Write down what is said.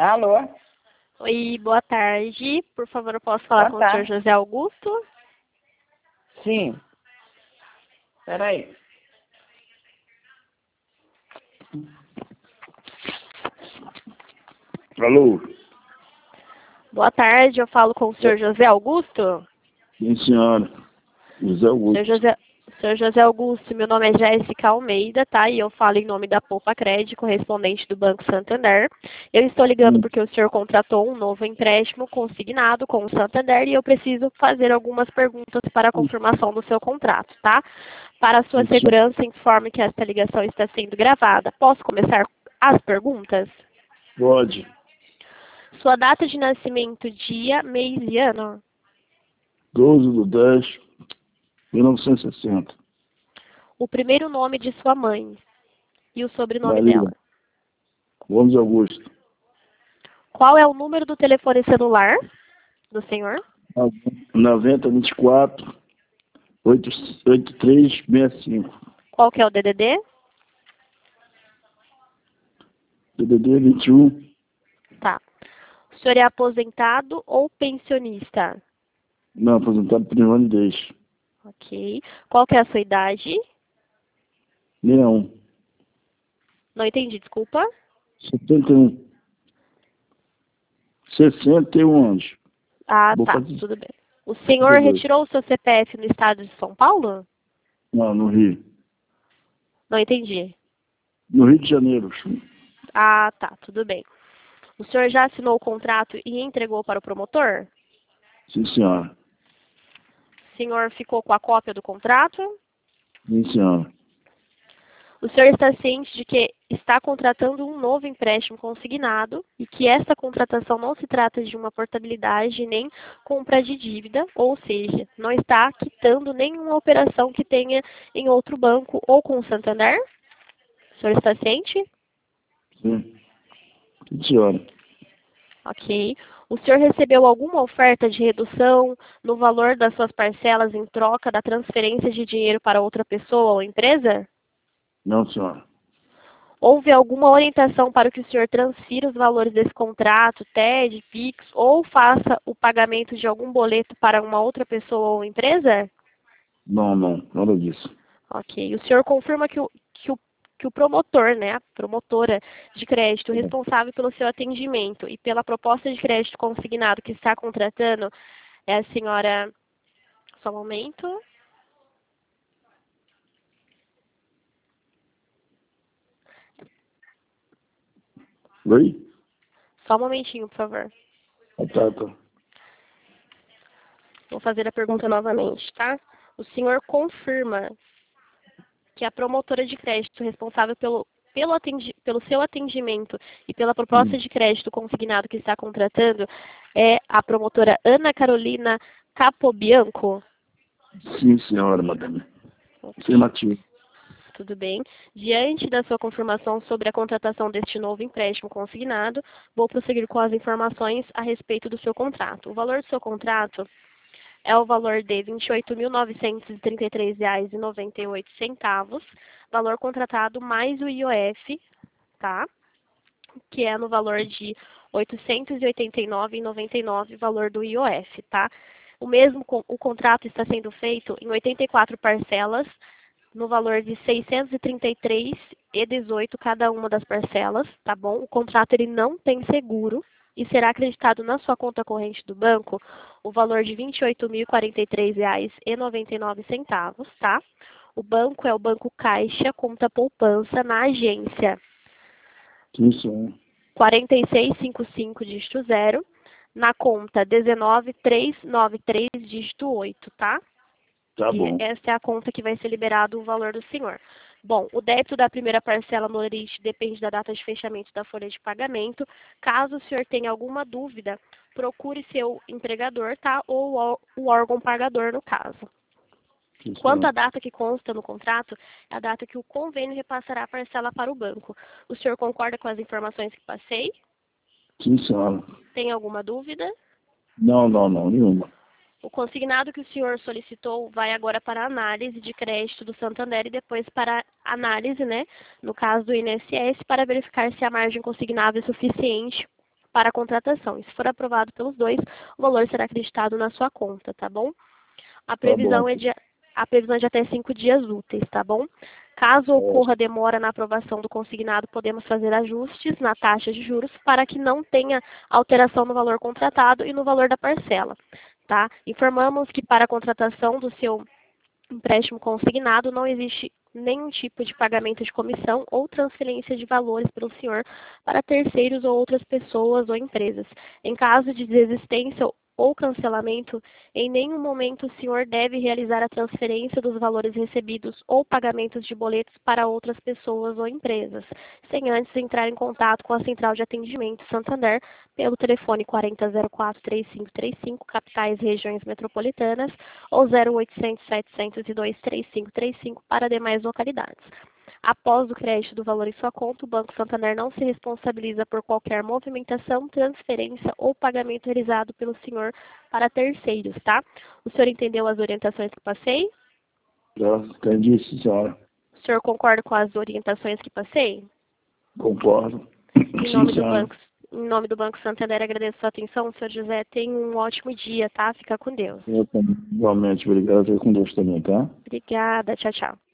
Alô? Oi, boa tarde. Por favor, eu posso falar Boa com o senhor tarde. José Augusto? Sim. Peraí. Alô? Boa tarde, eu falo com o senhor José Augusto? Sim, senhora. José Augusto. Senhor José Augusto, meu nome é Jéssica Almeida, tá? E eu falo em nome da Poupa Crédito, correspondente do Banco Santander. Eu estou ligando porque o senhor contratou um novo empréstimo consignado com o Santander e eu preciso fazer algumas perguntas para a confirmação do seu contrato, tá? Para a sua segurança, informe que esta ligação está sendo gravada. Posso começar as perguntas? Pode. Sua data de nascimento, dia, mês e ano? 12/10/1960. O primeiro nome de sua mãe e o sobrenome Maria. dela. Gomes Augusto. Qual é o número do telefone celular do senhor? 9024-8365. Qual que é o DDD? DDD 21. Tá. O senhor é aposentado ou pensionista? Não, aposentado por invalidez. Ok. Qual que é a sua idade? 61. Não entendi, desculpa. 71. 61 anos. Ah, Vou tá. fazer Tudo bem. O senhor retirou o seu CPF no estado de São Paulo? Não, no Rio. Não entendi. No Rio de Janeiro. Ah, tá. Tudo bem. O senhor já assinou o contrato e entregou para o promotor? Sim, senhora. O senhor ficou com a cópia do contrato? Sim, senhora. O senhor está ciente de que está contratando um novo empréstimo consignado e que esta contratação não se trata de uma portabilidade nem compra de dívida, ou seja, não está quitando nenhuma operação que tenha em outro banco ou com o Santander? O senhor está ciente? Sim. Sim, senhora. Ok. O senhor recebeu alguma oferta de redução no valor das suas parcelas em troca da transferência de dinheiro para outra pessoa ou empresa? Não, senhora. Houve alguma orientação para que o senhor transfira os valores desse contrato, TED, PIX, ou faça o pagamento de algum boleto para uma outra pessoa ou empresa? Não, nada disso. Ok. O senhor confirma que o promotor, né, a promotora de crédito responsável pelo seu atendimento e pela proposta de crédito consignado que está contratando é a senhora... Só um momento. Oi? Só um momentinho, por favor. Tá. Vou fazer a pergunta novamente, tá? O senhor confirma que a promotora de crédito responsável pelo seu atendimento e pela proposta de crédito consignado que está contratando é a promotora Ana Carolina Capobianco? Sim, senhora, madame. Afirmativo. Tudo bem. Diante da sua confirmação sobre a contratação deste novo empréstimo consignado, vou prosseguir com as informações a respeito do seu contrato. O valor do seu contrato é o valor de R$ 28.933,98, valor contratado mais o IOF, tá? Que é no valor de R$ 889,99, valor do IOF, tá? O contrato está sendo feito em 84 parcelas, no valor de R$ 633,18 cada uma das parcelas, tá bom? O contrato ele não tem seguro e será acreditado na sua conta corrente do banco o valor de R$ 28.043,99, tá? O banco é o Banco Caixa, conta poupança na agência Sim, senhora. 4655, dígito 0, na conta 19393, dígito 8, tá? Tá bom. E essa é a conta que vai ser liberado o valor do senhor. Bom, o débito da primeira parcela no limite depende da data de fechamento da folha de pagamento. Caso o senhor tenha alguma dúvida, procure seu empregador, tá? Ou o órgão pagador, no caso. Sim, Quanto à senhora. data que consta no contrato, é a data que o convênio repassará a parcela para o banco. O senhor concorda com as informações que passei? Sim, senhora. Tem alguma dúvida? Não, nenhuma. O consignado que o senhor solicitou vai agora para a análise de crédito do Santander e depois para a análise, né, no caso do INSS, para verificar se a margem consignada é suficiente para a contratação. E se for aprovado pelos dois, o valor será acreditado na sua conta, tá bom? A previsão é de até 5 dias úteis, tá bom? Caso ocorra demora na aprovação do consignado, podemos fazer ajustes na taxa de juros para que não tenha alteração no valor contratado e no valor da parcela, tá? Informamos que para a contratação do seu empréstimo consignado não existe nenhum tipo de pagamento de comissão ou transferência de valores pelo senhor para terceiros ou outras pessoas ou empresas. Em caso de desistência ou cancelamento, em nenhum momento o senhor deve realizar a transferência dos valores recebidos ou pagamentos de boletos para outras pessoas ou empresas, sem antes entrar em contato com a Central de Atendimento Santander pelo telefone 4004-3535, capitais e regiões metropolitanas, ou 0800-702-3535 para demais localidades. Após o crédito do valor em sua conta, o Banco Santander não se responsabiliza por qualquer movimentação, transferência ou pagamento realizado pelo senhor para terceiros, tá? O senhor entendeu as orientações que passei? Já entendi, sim, senhora. O senhor concorda com as orientações que passei? Concordo. Em Sim, nome senhora. em nome do Banco Santander, agradeço a sua atenção. O senhor José, tenha um ótimo dia, tá? Fica com Deus. Eu também. Igualmente, obrigado. Fique com Deus também, tá? Obrigada. Tchau, tchau.